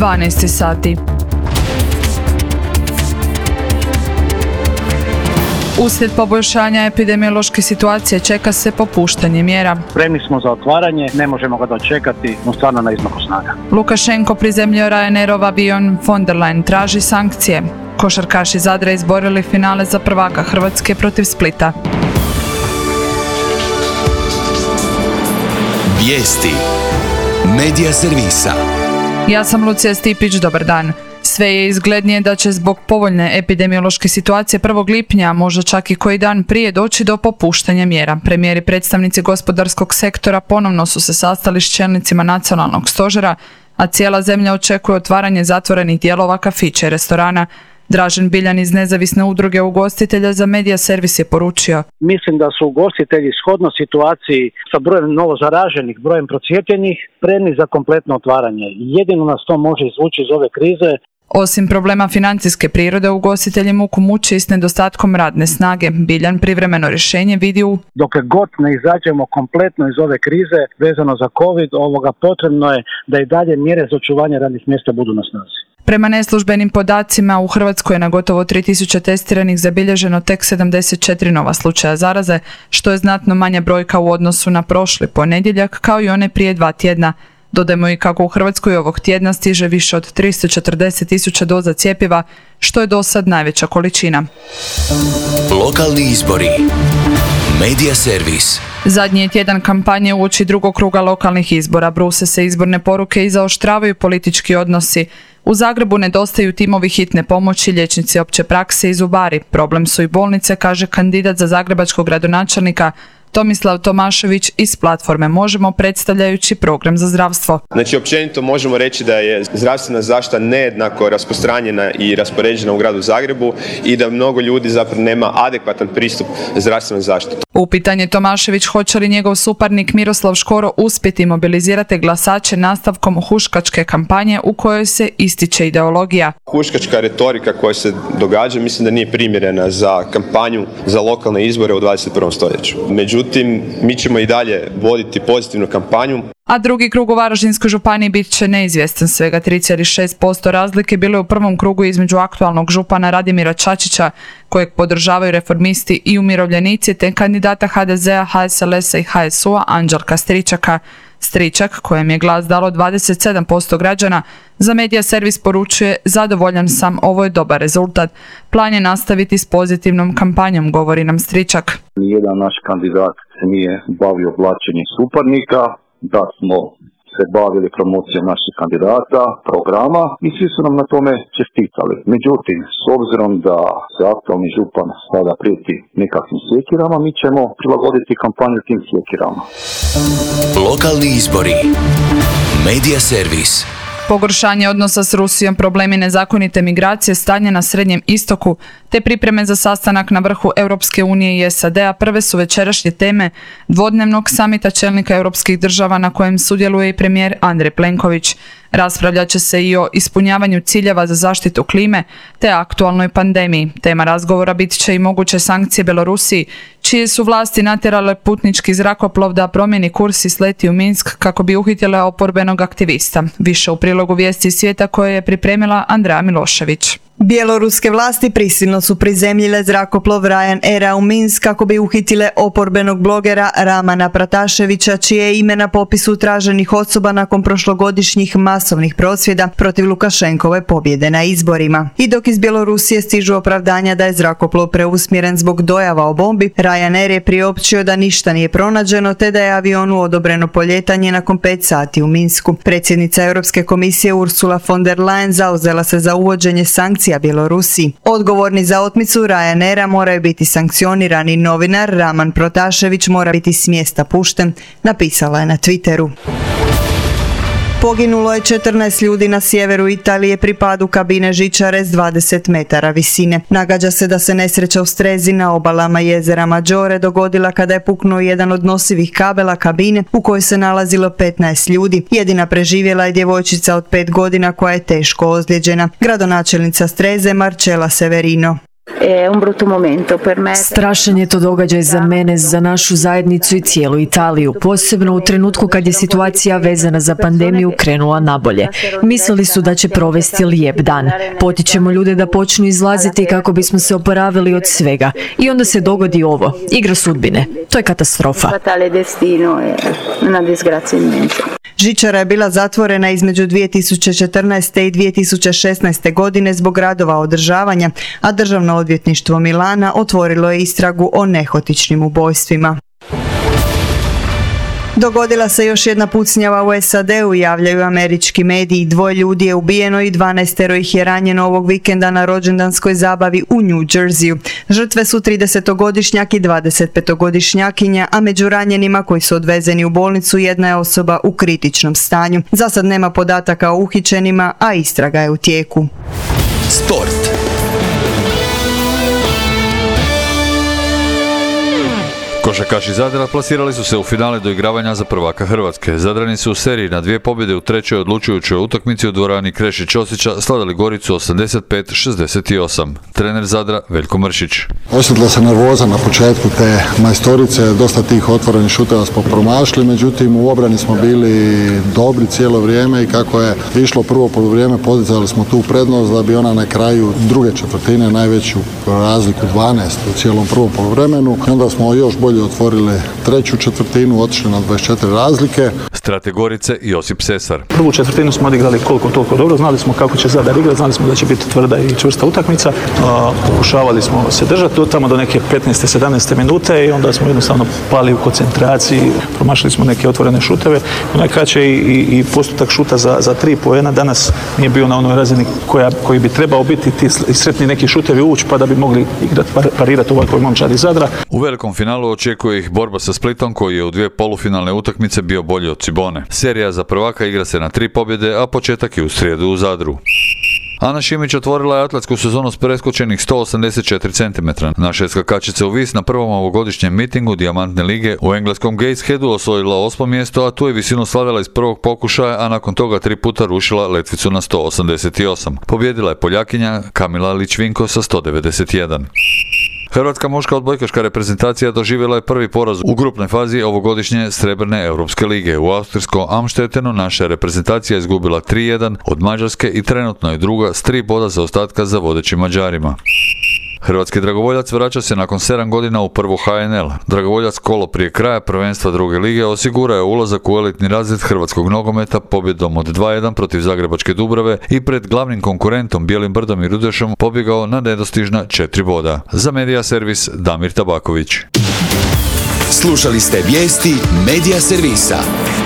12 sati. Uslijed poboljšanja epidemiološke situacije čeka se popuštanje mjera. Spremni smo za otvaranje, ne možemo ga dočekati, no stvarno na izmaku snaga. Lukašenko prizemljio Ryanairov avion, von der Leyen traži sankcije. Košarkaši Zadra izborili finale za prvaka Hrvatske protiv Splita. Vijesti Medija servisa. Ja sam Lucija Stipić, dobar dan. Sve je izglednije da će zbog povoljne epidemiološke situacije 1. lipnja, možda čak i koji dan prije, doći do popuštanja mjera. Premijeri i predstavnici gospodarskog sektora ponovno su se sastali s čelnicima nacionalnog stožera, a cijela zemlja očekuje otvaranje zatvorenih dijelova kafića i restorana. Dražen Biljan iz nezavisne udruge ugostitelja za Medija servis je poručio: Mislim da su ugostitelji shodno situaciji sa brojem novozaraženih, brojem procijepljenih, spremni za kompletno otvaranje. Jedino nas to može izvući iz ove krize. Osim problema financijske prirode, ugostitelji muku muče i s nedostatkom radne snage. Biljan privremeno rješenje vidi u: Dok god ne izađemo kompletno iz ove krize vezano za COVID, potrebno je da i dalje mjere za očuvanje radnih mjesta budu na snazi. Prema neslužbenim podacima, u Hrvatskoj je na gotovo 3000 testiranih zabilježeno tek 74 nova slučaja zaraze, što je znatno manja brojka u odnosu na prošli ponedjeljak, kao i one prije 2 tjedna. Dodajmo i kako u Hrvatskoj ovog tjedna stiže više od 340.000 doza cjepiva, što je dosad najveća količina. Lokalni izbori. Medija servis. Zadnji je tjedan kampanje uoči drugog kruga lokalnih izbora. Bruse se izborne poruke i zaoštravaju politički odnosi. U Zagrebu nedostaju timovi hitne pomoći, liječnici opće prakse i zubari. Problem su i bolnice, kaže kandidat za zagrebačkog gradonačelnika Tomislav Tomašević iz platforme Možemo, predstavljajući program za zdravstvo. Znači, općenito možemo reći da je zdravstvena zaštita nejednako rasprostranjena i raspoređena u gradu Zagrebu i da mnogo ljudi zapravo nema adekvatan pristup zdravstvenoj zaštiti. Upitan je Tomašević hoće li njegov suparnik Miroslav Škoro uspjeti mobilizirati glasače nastavkom huškačke kampanje u kojoj se ističe ideologija. Huškačka retorika koja se događa mislim da nije primjerena za kampanju za lokalne izbore u 21. stoljeću. Međutim, mi ćemo i dalje voditi pozitivnu kampanju. A drugi krug u Varaždinskoj županiji bit će neizvjestan. Svega 3,6% razlike bilo je u prvom krugu između aktualnog župana Radimira Čačića, kojeg podržavaju reformisti i umirovljenici, te kandidata HDZ-a, HSLS-a i HSU-a Anđelka Stričaka. Stričak, kojem je glas dalo 27% građana, za Medija servis poručuje: zadovoljan sam, ovo je dobar rezultat. Plan je nastaviti s pozitivnom kampanjom, govori nam Stričak. Nijedan naš kandidat se nije bavio oblačenjem suparnika, da smo se bavili promocijom naših kandidata, programa i svi su nam na tome čestitali. Međutim, s obzirom da se aktualni župan sada prijeti nekakvim sjekirama, mi ćemo prilagoditi kampanju tim sjekirama. Lokalni izbori. Medija servis. Pogoršanje odnosa s Rusijom, problemi nezakonite migracije, stanje na Srednjem istoku, te pripreme za sastanak na vrhu Europske unije i SAD-a prve su večerašnje teme dvodnevnog samita čelnika europskih država na kojem sudjeluje i premijer Andrej Plenković. Raspravljat će se i o ispunjavanju ciljeva za zaštitu klime te aktualnoj pandemiji. Tema razgovora bit će i moguće sankcije Belorusiji, čije su vlasti natjerale putnički zrakoplov da promijeni kurs i sleti u Minsk kako bi uhitile oporbenog aktivista. Više u prilogu vijesti iz svijeta koje je pripremila Andreja Milošević. Bjeloruske vlasti prisilno su prizemljile zrakoplov Ryanaira u Minsk kako bi uhitile oporbenog blogera Ramana Prataševića, čije je ime na popisu traženih osoba nakon prošlogodišnjih masovnih prosvjeda protiv Lukašenkove pobjede na izborima. I dok iz Bjelorusije stižu opravdanja da je zrakoplov preusmjeren zbog dojava o bombi, Ryanair je priopćio da ništa nije pronađeno te da je avionu odobreno poljetanje nakon 5 sati u Minsku. Predsjednica Europske komisije Ursula von der Leyen zauzela se za uvođenje sankcija Bjelorusiji. Odgovorni za otmicu Ryanaira moraju biti sankcionirani. Novinar Raman Protašević mora biti s mjesta pušten, napisala je na Twitteru. Poginulo je 14 ljudi na sjeveru Italije pri padu kabine žičare s 20 metara visine. Nagađa se da se nesreća u Strezi na obalama jezera Maggiore dogodila kada je puknuo jedan od nosivih kabela kabine u kojoj se nalazilo 15 ljudi. Jedina preživjela je djevojčica od 5 godina koja je teško ozlijeđena. Gradonačelnica Streze Marcella Severino. Strašan je to događaj za mene, za našu zajednicu i cijelu Italiju, posebno u trenutku kad je situacija vezana za pandemiju krenula nabolje. Mislili su da će provesti lijep dan. Potičemo ljude da počnu izlaziti kako bismo se oporavili od svega. I onda se dogodi ovo, igra sudbine. To je katastrofa. Žičara je bila zatvorena između 2014. i 2016. godine zbog radova održavanja, a Državno odvjetništvo Milana otvorilo je istragu o nehotičnim ubojstvima. Dogodila se još jedna pucnjava u SAD-u, javljaju američki mediji. 2 ljudi je ubijeno i 12 ih je ranjeno ovog vikenda na rođendanskoj zabavi u New Jerseyu. Žrtve su 30-godišnjak i 25-godišnjakinja, a među ranjenima koji su odvezeni u bolnicu jedna je osoba u kritičnom stanju. Za sad nema podataka o uhićenima, a istraga je u tijeku. Sport. Košarkaši Zadra plasirali su se u finale doigravanja za prvaka Hrvatske. Zadrani su u seriji na 2 pobjede u trećoj odlučujućoj utakmici u dvorani Kreši Ćosića slavili Goricu 85-68. Trener Zadra Veljko Mršić. Osjetila se nervoza na početku te majstorice, dosta tih otvorenih šuteva smo promašili, međutim u obrani smo bili dobri cijelo vrijeme i kako je išlo prvo poluvrijeme podizali smo tu prednost da bi ona na kraju druge četvrtine najveću razliku 12 u cijelom prvom poluvremenu. I onda smo još bolje otvorili treću četvrtinu, otišli na 24 razlike. Strateg Gorice Josip Sesar. Prvu četvrtinu smo odigrali koliko toliko dobro, znali smo kako će Zadar igrati, znali smo da će biti tvrda i čvrsta utakmica. Pokušavali smo se držati tamo do neke 15. 17. minute i onda smo jednostavno pali u koncentraciji, promašili smo neke otvorene šuteve. Najkraće i postotak šuta za 3 poena danas nije bio na onoj razini koji bi trebao biti, ti sretni neki šutevi ući pa da bi mogli igrati, parirati ovakvoj momčadi Zadra. U velikom finalu očekuje ih borba sa Splitom koji je u 2 polufinalne utakmice bio bolji od Cibone. Serija za prvaka igra se na 3 pobjede, a početak je u srijedu u Zadru. Ana Šimić otvorila je atletsku sezonu s preskočenih 184 cm. Naša skakačica u vis na prvom ovogodišnjem mitingu Dijamantne lige u engleskom Gatesheadu osvojila 8. mjesto, a tu je visinu slavila iz prvog pokušaja, a nakon toga 3 puta rušila letvicu na 188. Pobjedila je Poljakinja Kamila Ličvinko sa 191. Hrvatska muška odbojkaška reprezentacija doživjela je prvi poraz u grupnoj fazi ovogodišnje Srebrne Europske lige. U austrijskom Amstetenu naša reprezentacija izgubila 3-1 od Mađarske i trenutno je druga s 3 boda zaostatka za vodećim Mađarima. Hrvatski dragovoljac vraća se nakon 7 godina u prvu HNL. Dragovoljac kolo prije kraja prvenstva druge lige osigurao je ulazak u elitni razred hrvatskog nogometa pobjedom od 2-1 protiv Zagrebačke Dubrave i pred glavnim konkurentom Bijelim Brdom i Rudešom pobjegao na nedostižna 4 boda. Za Medija servis Damir Tabaković. Slušali ste vijesti Medija servisa.